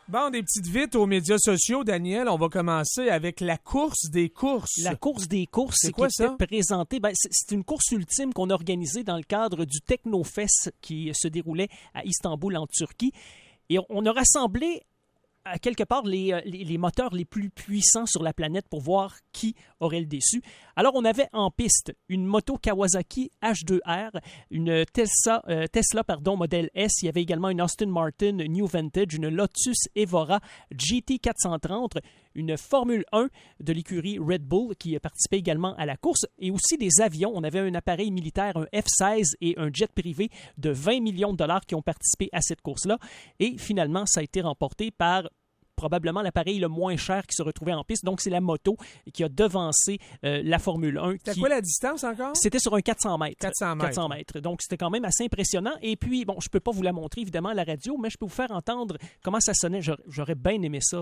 Bon, des petites vites aux médias sociaux, Daniel. On va commencer avec la course des courses. La course des courses C'est quoi, qui était ça? présentée. C'est une course ultime qu'on a organisée dans le cadre du Technofest qui se déroulait à Istanbul, en Turquie. Et on a rassemblé à quelque part les moteurs les plus puissants sur la planète pour voir qui aurait le déçu. Alors, on avait en piste une moto Kawasaki H2R, une Tesla modèle S. Il y avait également une Aston Martin New Vantage, une Lotus Evora GT 430, une Formule 1 de l'écurie Red Bull qui participait également à la course, et aussi des avions. On avait un appareil militaire, un F-16 et un jet privé de 20 millions de dollars qui ont participé à cette course-là. Et finalement, ça a été remporté par probablement l'appareil le moins cher qui se retrouvait en piste. Donc, c'est la moto qui a devancé la Formule 1. C'était quoi la distance encore? C'était sur un 400 mètres. 400 mètres. Donc, c'était quand même assez impressionnant. Et puis, bon, je ne peux pas vous la montrer, évidemment, à la radio, mais je peux vous faire entendre comment ça sonnait. J'aurais bien aimé ça.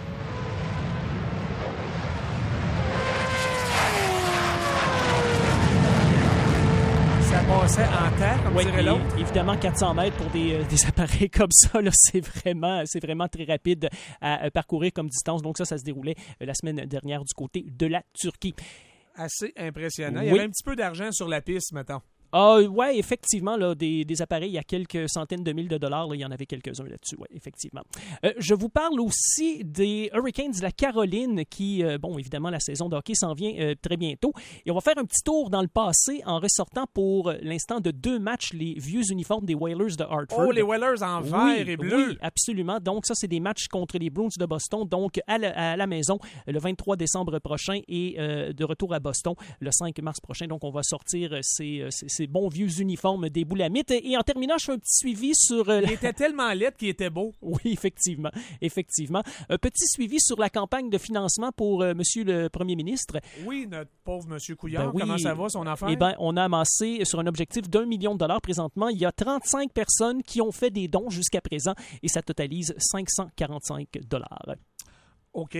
Ça passait en terre, comme dirait l'autre. Évidemment, 400 mètres pour des appareils comme ça, là, c'est vraiment très rapide à parcourir comme distance. Donc ça se déroulait la semaine dernière du côté de la Turquie. Assez impressionnant. Oui. Il y avait un petit peu d'argent sur la piste, mettons. Oui, effectivement, là, des appareils à quelques centaines de milliers de dollars, là, il y en avait quelques-uns là-dessus, oui, effectivement. Je vous parle aussi des Hurricanes de la Caroline qui, évidemment, la saison de hockey s'en vient très bientôt. Et on va faire un petit tour dans le passé en ressortant pour l'instant de 2 matchs les vieux uniformes des Whalers de Hartford. Oh, les Whalers en vert et bleu. Oui, absolument. Donc, ça, c'est des matchs contre les Bruins de Boston, donc à la maison le 23 décembre prochain et de retour à Boston le 5 mars prochain. Donc, on va sortir ces bons vieux uniformes des Boulamites. Et en terminant, je fais un petit suivi sur... Il était tellement laid qu'il était beau. Oui, effectivement. Un petit suivi sur la campagne de financement pour Monsieur le Premier ministre. Oui, notre pauvre Monsieur Couillard. Ben oui. Comment ça va, son affaire? Eh bien, on a amassé sur un objectif d'1 million de dollars présentement. Il y a 35 personnes qui ont fait des dons jusqu'à présent et ça totalise 545 dollars. OK.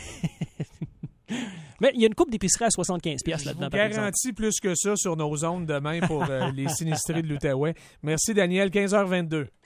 Mais il y a une coupe d'épicerie à 75$ là-dedans. Je vous garantis plus que ça sur nos ondes demain pour les sinistrés de l'Outaouais. Merci, Daniel. 15h22.